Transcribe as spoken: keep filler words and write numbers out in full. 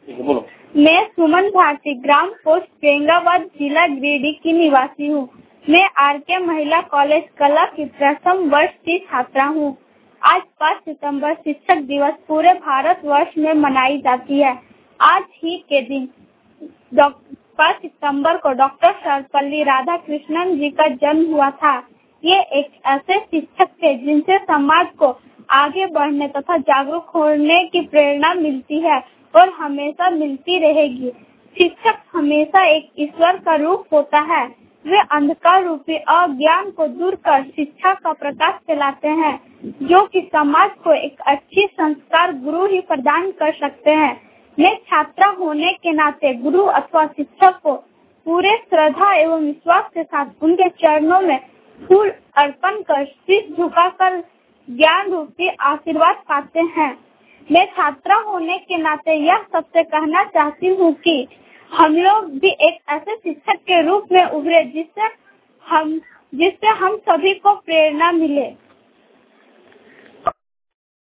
बोलो। मैं सुमन भारती, ग्राम पोस्ट प्रेंगाबाद, जिला गिरिडीह की निवासी हूँ। मैं आर के महिला कॉलेज कला की प्रथम वर्ष की छात्रा हूँ। आज पाँच सितंबर शिक्षक दिवस पूरे भारत वर्ष में मनाई जाती है। आज ही के दिन पाँच सितंबर को डॉक्टर सर्वपल्ली राधाकृष्णन जी का जन्म हुआ था। ये एक ऐसे शिक्षक थे जिनसे समाज को आगे बढ़ने तथा जागरूक होने की प्रेरणा मिलती है और हमेशा मिलती रहेगी। शिक्षक हमेशा एक ईश्वर का रूप होता है। वे अंधकार रूपी अज्ञान को दूर कर शिक्षा का प्रकाश फैलाते हैं, जो कि समाज को एक अच्छी संस्कार गुरु ही प्रदान कर सकते हैं। मैं छात्रा होने के नाते गुरु अथवा शिक्षक को पूरे श्रद्धा एवं विश्वास के साथ उनके चरणों में फूल अर्पण कर शीश झुकाकर ज्ञान रूपी आशीर्वाद पाते हैं। मैं छात्रा होने के नाते यह सबसे कहना चाहती हूँ कि हम लोग भी एक ऐसे शिक्षक के रूप में उभरे जिससे हम जिससे हम सभी को प्रेरणा मिले।